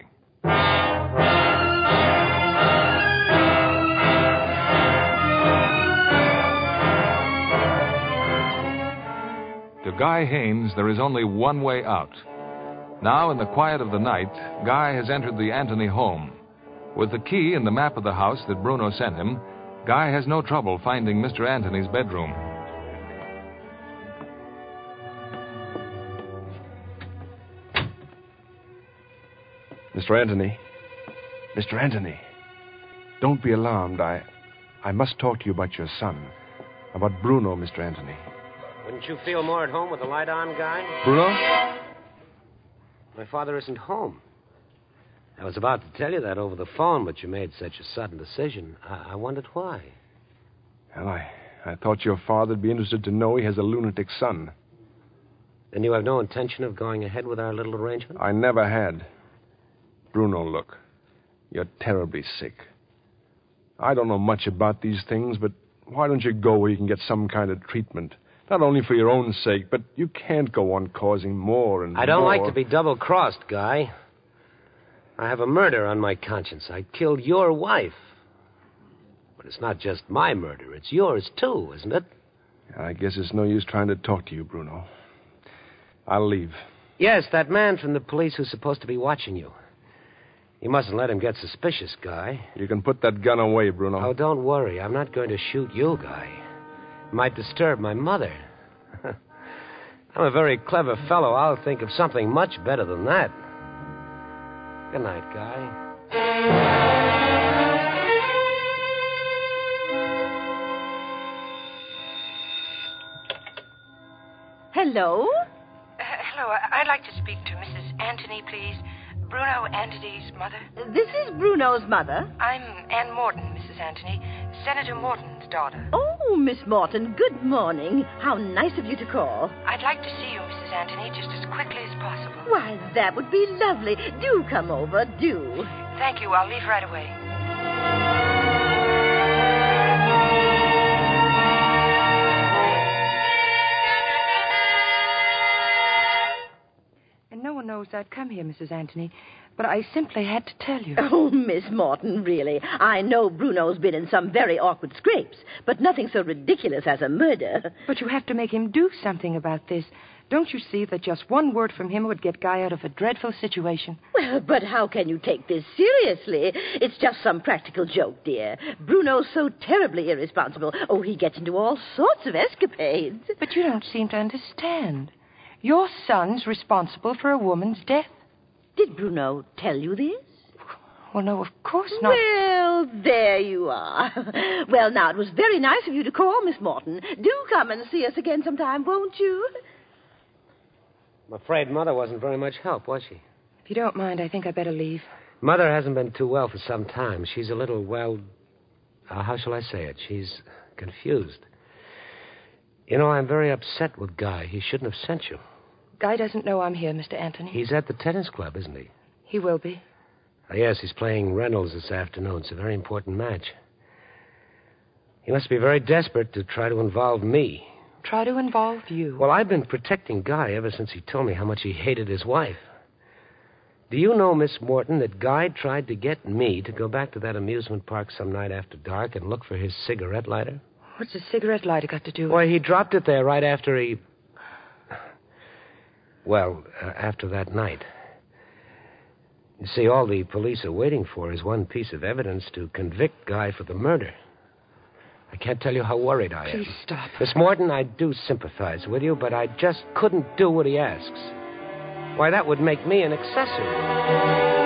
To Guy Haynes, there is only one way out. Now, in the quiet of the night, Guy has entered the Anthony home. With the key and the map of the house that Bruno sent him, Guy has no trouble finding Mr. Anthony's bedroom. Mr. Anthony. Mr. Anthony. Don't be alarmed. I must talk to you about your son. About Bruno, Mr. Anthony. Wouldn't you feel more at home with the light on, Guy? Bruno? My father isn't home. I was about to tell you that over the phone, but you made such a sudden decision. I wondered why. Well, I thought your father'd be interested to know he has a lunatic son. Then you have no intention of going ahead with our little arrangement? I never had. Bruno, look. You're terribly sick. I don't know much about these things, but why don't you go where you can get some kind of treatment? Not only for your own sake, but you can't go on causing more and more. I don't like to be double-crossed, Guy. I have a murder on my conscience. I killed your wife. But it's not just my murder. It's yours, too, isn't it? I guess it's no use trying to talk to you, Bruno. I'll leave. Yes, that man from the police who's supposed to be watching you. You mustn't let him get suspicious, Guy. You can put that gun away, Bruno. Oh, don't worry. I'm not going to shoot you, Guy. It might disturb my mother. I'm a very clever fellow. I'll think of something much better than that. Good night, Guy. Hello? Hello. I'd like to speak to Mrs. Anthony, please. Bruno Antony's mother? This is Bruno's mother. I'm Ann Morton, Mrs. Antony. Senator Morton's daughter. Oh, Miss Morton, good morning. How nice of you to call. I'd like to see you, Mrs. Antony, just as quickly as possible. Why, that would be lovely. Do come over, do. Thank you. I'll leave right away. And no one knows I'd come here, Mrs. Antony, but I simply had to tell you. Oh, Miss Morton, really. I know Bruno's been in some very awkward scrapes, but nothing so ridiculous as a murder. But you have to make him do something about this. Don't you see that just one word from him would get Guy out of a dreadful situation? Well, but how can you take this seriously? It's just some practical joke, dear. Bruno's so terribly irresponsible. Oh, he gets into all sorts of escapades. But you don't seem to understand. Your son's responsible for a woman's death. Did Bruno tell you this? Well, no, of course not. Well, there you are. Well, now, it was very nice of you to call, Miss Morton. Do come and see us again sometime, won't you? I'm afraid Mother wasn't very much help, was she? If you don't mind, I think I'd better leave. Mother hasn't been too well for some time. She's a little, well, how shall I say it? She's confused. You know, I'm very upset with Guy. He shouldn't have sent you. Guy doesn't know I'm here, Mr. Antony. He's at the tennis club, isn't he? He will be. Yes, he's playing Reynolds this afternoon. It's a very important match. He must be very desperate to try to involve me. Try to involve you? Well, I've been protecting Guy ever since he told me how much he hated his wife. Do you know, Miss Morton, that Guy tried to get me to go back to that amusement park some night after dark and look for his cigarette lighter? What's a cigarette lighter got to do with it? Why, he dropped it there right after he... Well, after that night. You see, all the police are waiting for is one piece of evidence to convict Guy for the murder. I can't tell you how worried I am. Please stop. Miss Morton, I do sympathize with you, but I just couldn't do what he asks. Why, that would make me an accessory.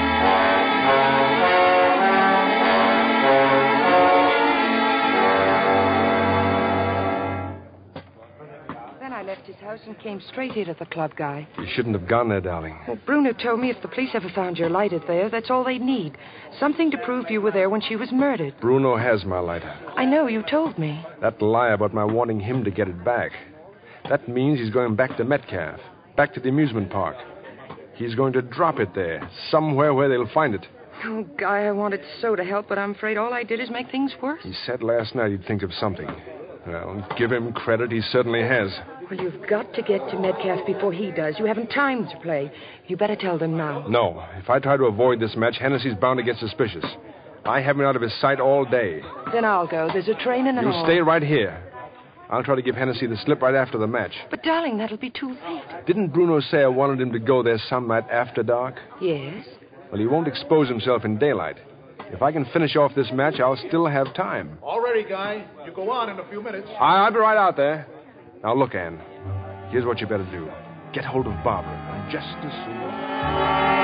I left his house and came straight here to the club, Guy. You shouldn't have gone there, darling. Well, Bruno told me if the police ever found your lighter there, that's all they'd need. Something to prove you were there when she was murdered. Bruno has my lighter. I know, you told me. That lie about my wanting him to get it back. That means he's going back to Metcalf, back to the amusement park. He's going to drop it there, somewhere where they'll find it. Oh, Guy, I wanted so to help, but I'm afraid all I did is make things worse. He said last night he'd think of something. Well, give him credit, he certainly has. Well, you've got to get to Metcalf before he does. You haven't time to play. You better tell them now. No. If I try to avoid this match, Hennessy's bound to get suspicious. I have been out of his sight all day. Then I'll go. There's a train and You all. stay right here. I'll try to give Hennessy the slip right after the match. But, darling, that'll be too late. Didn't Bruno say I wanted him to go there some night after dark? Yes. Well, he won't expose himself in daylight. If I can finish off this match, I'll still have time. All ready, Guy. You go on in a few minutes. I'll be right out there. Now, look, Ann. Here's what you better do. Get hold of Barbara. And just as soon...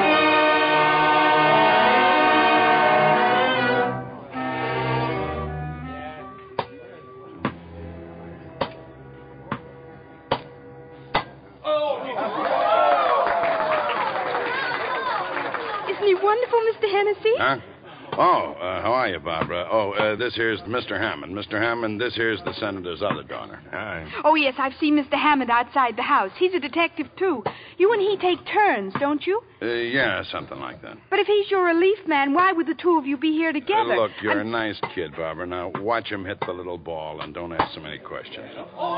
Isn't he wonderful, Mr. Hennessy? Huh? Oh, how are you, Barbara? Oh, this here's Mr. Hammond. Mr. Hammond, this here's the senator's other daughter. Hi. Oh, yes, I've seen Mr. Hammond outside the house. He's a detective, too. You and he take turns, don't you? Yeah, something like that. But if he's your relief man, why would the two of you be here together? Look, you're a nice kid, Barbara. Now, watch him hit the little ball and don't ask so many questions.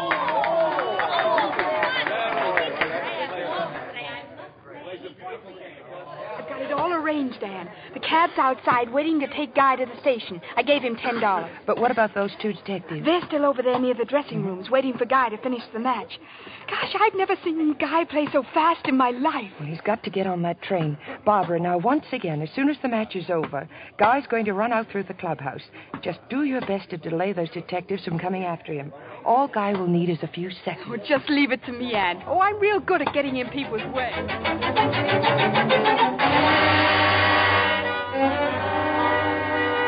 I've got it all arranged, Anne. The cab's outside waiting to take Guy to the station. I gave him $10. But what about those two detectives? They're still over there near the dressing rooms, waiting for Guy to finish the match. Gosh, I've never seen Guy play so fast in my life. Well, he's got to get on that train. Barbara, now, once again, as soon as the match is over, Guy's going to run out through the clubhouse. Just do your best to delay those detectives from coming after him. All Guy will need is a few seconds. Oh, just leave it to me, Anne. Oh, I'm real good at getting in people's way.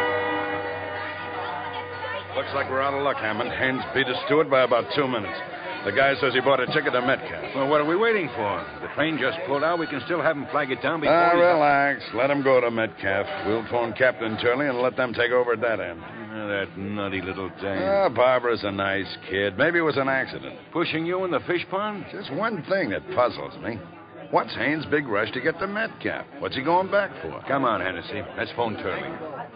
Looks like we're out of luck, Hammond. Haynes beat us to it by about 2 minutes. The guy says he bought a ticket to Metcalf. Well, what are we waiting for? The train just pulled out. We can still have him flag it down before Relax. Let him go to Metcalf. We'll phone Captain Turley and let them take over at that end. That nutty little thing. Barbara's a nice kid. Maybe it was an accident. Pushing you in the fish pond? Just one thing that puzzles me. What's Haynes' big rush to get to Metcalf? What's he going back for? Come on, Hennessy. Let's phone Turley.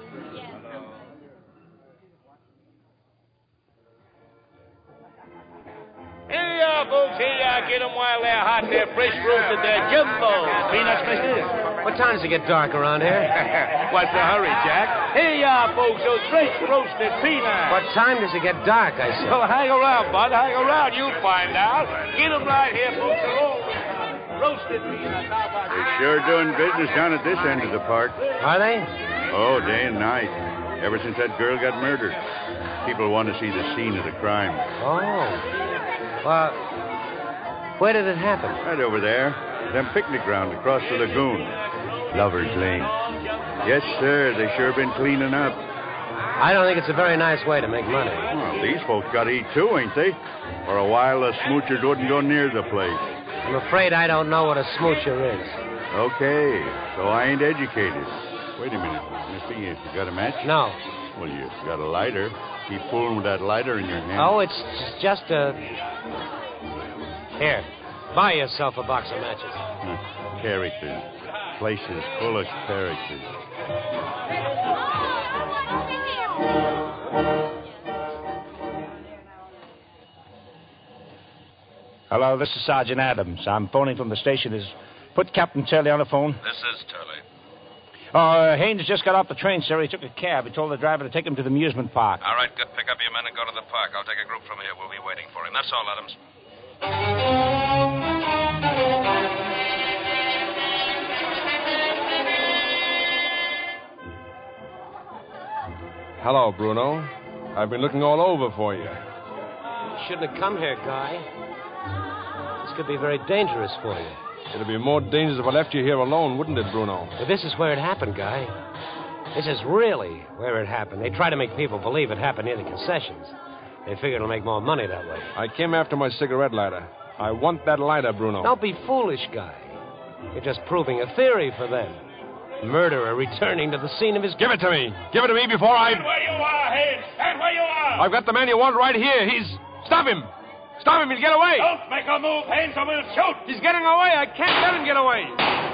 Here you are, folks. Here you are. Get them while they're hot. They're fresh roasted. They're jumbo. Peanuts, mister? What time does it get dark around here? What's the hurry, Jack? Here you are, folks. Those fresh roasted peanuts. What time does it get dark, I said? Well, hang around, bud. Hang around. You'll find out. Get them right here, folks. They're all roasted peanuts. How about They're sure doing business down at this end of the park. Are they? Oh, day and night. Ever since that girl got murdered. People want to see the scene of the crime. Oh. Well, where did it happen? Right over there. Them picnic ground across the lagoon. Lover's Lane. Yes, sir. They sure been cleaning up. I don't think it's a very nice way to make money. Well, these folks got to eat too, ain't they? For a while, the smoochers wouldn't go near the place. I'm afraid I don't know what a smoocher is. Okay, so I ain't educated. Wait a minute, mister. You got a match? No. Well, you got a lighter. Keep fooling with that lighter in your hand. Oh, it's just a... Here, buy yourself a box of matches. Characters. Place is full of characters. Hello, this is Sergeant Adams. I'm phoning from the station. Put Captain Turley on the phone. This is Turley. Haynes just got off the train, sir. He took a cab. He told the driver to take him to the amusement park. All right, good. Pick up your men and go to the park. I'll take a group from here. We'll be waiting for him. That's all, Adams. Hello, Bruno. I've been looking all over for you. You shouldn't have come here, Guy. This could be very dangerous for you. It'd be more dangerous if I left you here alone, wouldn't it, Bruno? But this is where it happened, Guy. This is really where it happened. They try to make people believe it happened near the concessions. They figure it'll make more money that way. I came after my cigarette lighter. I want that lighter, Bruno. Don't be foolish, Guy. You're just proving a theory for them. Murderer returning to the scene of his... Give it to me. Give it to me before I... Stand where you are, Haynes. Stand where you are. I've got the man you want right here. He's... Stop him. Stop him. He'll get away. Don't make a move, Haynes, or we'll shoot. He's getting away. I can't let him get away.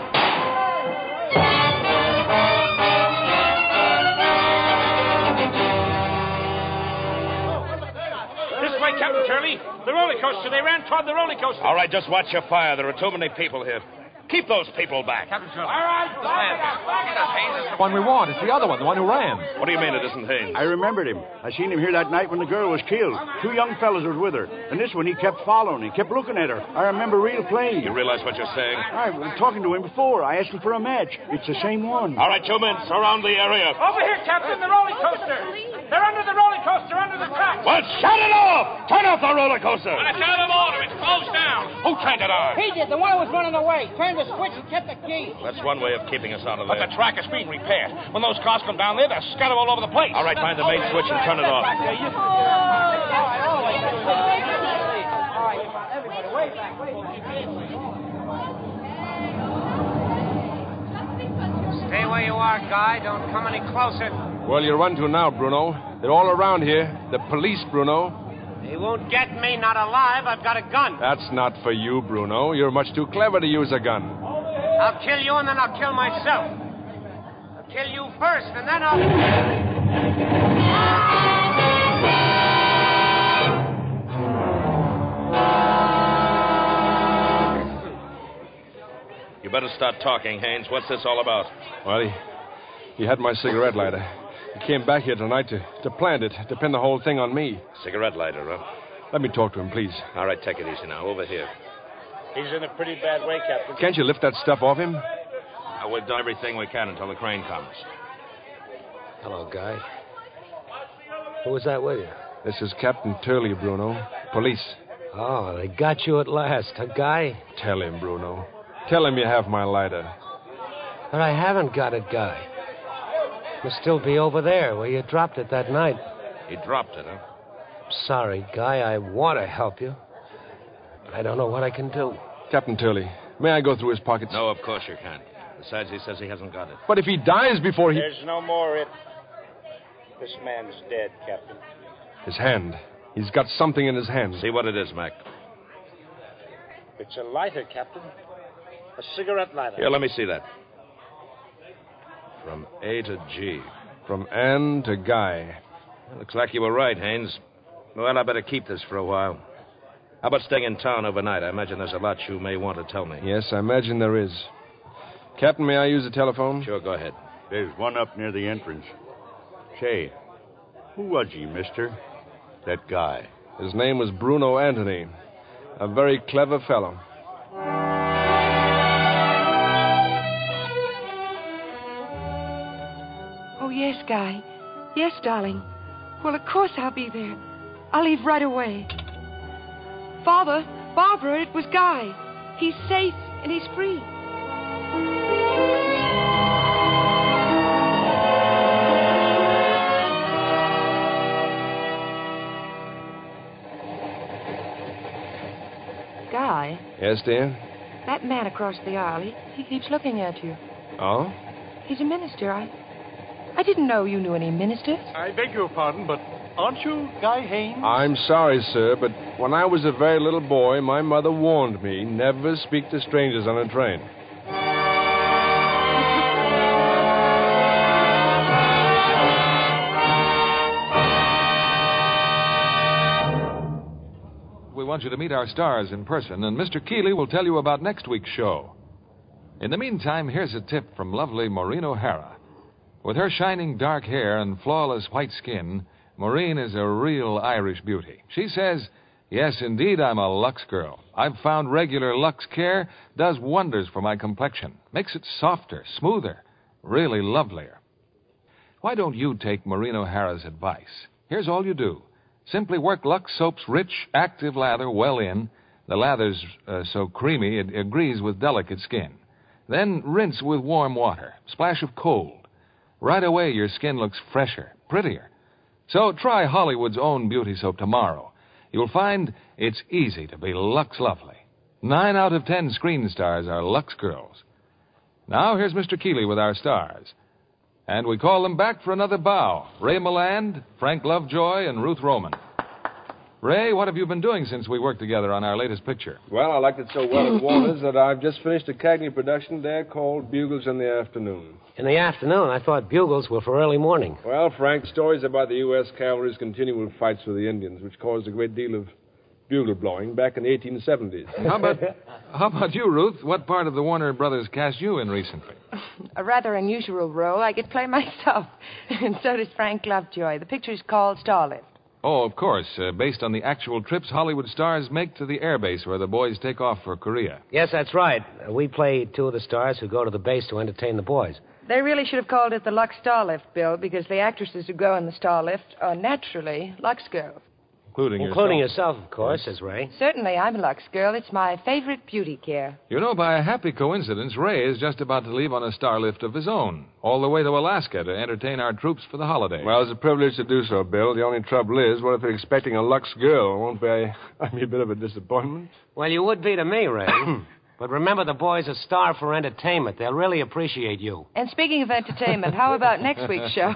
This way, Captain Turley. The roller coaster. They ran toward the roller coaster. All right, just watch your fire. There are too many people here. Keep those people back. Captain Turley. All right. The one we want. It's the other one, the one who ran. What do you mean it isn't Haynes? I remembered him. I seen him here that night when the girl was killed. 2 young fellas was with her. And this one, he kept following. He kept looking at her. I remember real plain. You realize what you're saying? I was talking to him before. I asked him for a match. It's the same one. All right, 2 men, surround the area. Over here, Captain. The roller coaster. They're under the roller coaster, under the track. Well, shut it off! Turn off the roller coaster. Well, it's out of order. It's closed down. Who turned it on? He did. The one who was running away. Turned the switch and kept the key. That's one way of keeping us out of But there. the track is being repaired. When those cars come down there, they're scattered all over the place. All right, find the main switch and turn it off. Stay where you are, Guy. Don't come any closer. Well, you run to now, Bruno. They're all around here. The police, Bruno. He won't get me, not alive. I've got a gun. That's not for you, Bruno. You're much too clever to use a gun. I'll kill you, and then I'll kill myself. I'll kill you first, and then I'll... You better start talking, Haynes. What's this all about? Well, he had my cigarette lighter. He came back here tonight to plant it, to pin the whole thing on me. Cigarette lighter, huh? Let me talk to him, please. All right, take it easy now. Over here. He's in a pretty bad way, Captain. Can't you lift that stuff off him? We've done everything we can until the crane comes. Hello, Guy. Who was that with you? This is Captain Turley, Bruno. Police. Oh, they got you at last, huh, Guy? Tell him, Bruno. Tell him you have my lighter. But I haven't got it, Guy. Must still be over there where you dropped it that night. He dropped it, huh? Sorry, Guy. I want to help you. I don't know what I can do. Captain Turley, may I go through his pockets? No, of course you can't. Besides, he says he hasn't got it. But if he dies before he... There's no more it. This man's dead, Captain. His hand. He's got something in his hand. See what it is, Mac. It's a lighter, Captain. A cigarette lighter. Here, let me see that. From A to G. From Ann to Guy. Looks like you were right, Haynes. Well, I better keep this for a while. How about staying in town overnight? I imagine there's a lot you may want to tell me. Yes, I imagine there is. Captain, may I use the telephone? Sure, go ahead. There's one up near the entrance. Say, who was he, mister? That guy. His name was Bruno Anthony. A very clever fellow. Oh, yes, Guy. Yes, darling. Well, of course I'll be there. I'll leave right away. Father, Barbara, it was Guy. He's safe and he's free. Guy? Yes, dear? That man across the aisle, he keeps looking at you. Oh? He's a minister. I didn't know you knew any ministers. I beg your pardon, but aren't you Guy Haynes? I'm sorry, sir, but when I was a very little boy, my mother warned me never speak to strangers on a train. We want you to meet our stars in person, and Mr. Keeley will tell you about next week's show. In the meantime, here's a tip from lovely Maureen O'Hara. With her shining dark hair and flawless white skin, Maureen is a real Irish beauty. She says, yes, indeed, I'm a Lux girl. I've found regular Lux Care does wonders for my complexion. Makes it softer, smoother, really lovelier. Why don't you take Maureen O'Hara's advice? Here's all you do. Simply work Lux Soap's rich, active lather well in. The lather's so creamy it agrees with delicate skin. Then rinse with warm water. Splash of cold. Right away, your skin looks fresher, prettier. So try Hollywood's own beauty soap tomorrow. You'll find it's easy to be Lux lovely. 9 out of 10 screen stars are Lux girls. Now, here's Mr. Keeley with our stars. And we call them back for another bow. Ray Milland, Frank Lovejoy, and Ruth Roman. Ray, what have you been doing since we worked together on our latest picture? Well, I liked it so well at Warner's that I've just finished a Cagney production there called Bugles in the Afternoon. In the afternoon? I thought bugles were for early morning. Well, Frank, stories about the U.S. cavalry's continual fights with the Indians, which caused a great deal of bugle blowing back in the 1870s. How about you, Ruth? What part of the Warner Brothers cast you in recently? A rather unusual role. I could play myself. And so does Frank Lovejoy. The picture's called Starlift. Oh, of course, based on the actual trips Hollywood stars make to the airbase where the boys take off for Korea. Yes, that's right. We play two of the stars who go to the base to entertain the boys. They really should have called it the Lux Starlift, Bill, because the actresses who go in the Starlift are naturally Lux girls. Including yourself, of course, says Ray. Certainly, I'm a Lux girl. It's my favorite beauty care. You know, by a happy coincidence, Ray is just about to leave on a Starlift of his own, all the way to Alaska to entertain our troops for the holiday. Well, it's a privilege to do so, Bill. The only trouble is, what if they're expecting a Lux girl? Won't be a bit of a disappointment? Well, you would be to me, Ray. But remember, the boys are starved for entertainment. They'll really appreciate you. And speaking of entertainment, how about next week's show?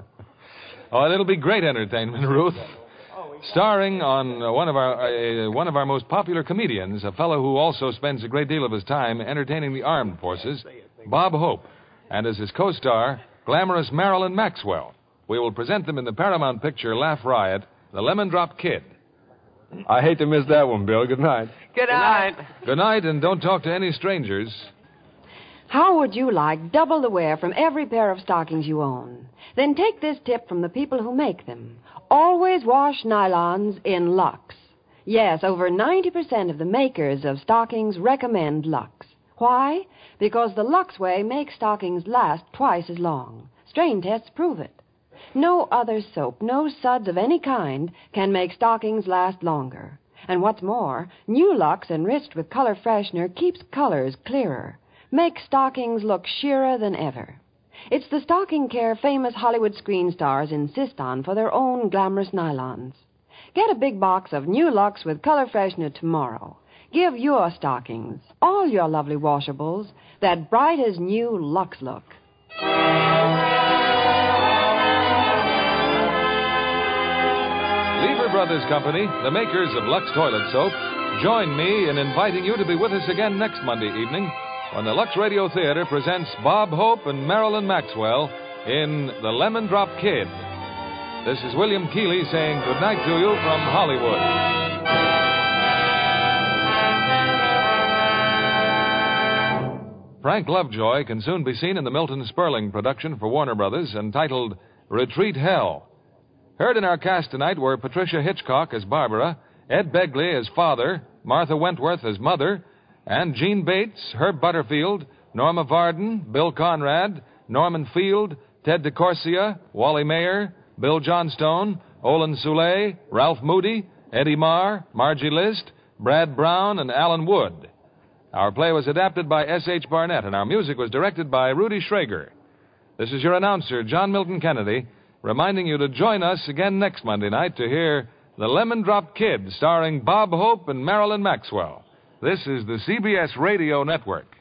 Oh, it'll be great entertainment, Ruth. Starring on one of our most popular comedians, a fellow who also spends a great deal of his time entertaining the armed forces, Bob Hope, and as his co-star, glamorous Marilyn Maxwell. We will present them in the Paramount picture Laugh Riot, The Lemon Drop Kid. I hate to miss that one, Bill. Good night. Good night. Good night, and don't talk to any strangers. How would you like double the wear from every pair of stockings you own? Then take this tip from the people who make them. Always wash nylons in Lux. Yes, over 90% of the makers of stockings recommend Lux. Why? Because the Lux way makes stockings last twice as long. Strain tests prove it. No other soap, no suds of any kind, can make stockings last longer. And what's more, new Lux enriched with color freshener keeps colors clearer, makes stockings look sheerer than ever. It's the stocking care famous Hollywood screen stars insist on for their own glamorous nylons. Get a big box of new Lux with color freshener tomorrow. Give your stockings, all your lovely washables, that bright as new Lux look. Lever Brothers Company, the makers of Lux Toilet Soap, join me in inviting you to be with us again next Monday evening when the Lux Radio Theater presents Bob Hope and Marilyn Maxwell in The Lemon Drop Kid. This is William Keeley saying goodnight to you from Hollywood. Frank Lovejoy can soon be seen in the Milton Sperling production for Warner Brothers entitled Retreat Hell. Heard in our cast tonight were Patricia Hitchcock as Barbara, Ed Begley as father, Martha Wentworth as mother, and Gene Bates, Herb Butterfield, Norma Varden, Bill Conrad, Norman Field, Ted DeCorsia, Wally Mayer, Bill Johnstone, Olin Soule, Ralph Moody, Eddie Marr, Margie List, Brad Brown, and Alan Wood. Our play was adapted by S.H. Barnett, and our music was directed by Rudy Schrager. This is your announcer, John Milton Kennedy, reminding you to join us again next Monday night to hear The Lemon Drop Kid, starring Bob Hope and Marilyn Maxwell. This is the CBS Radio Network.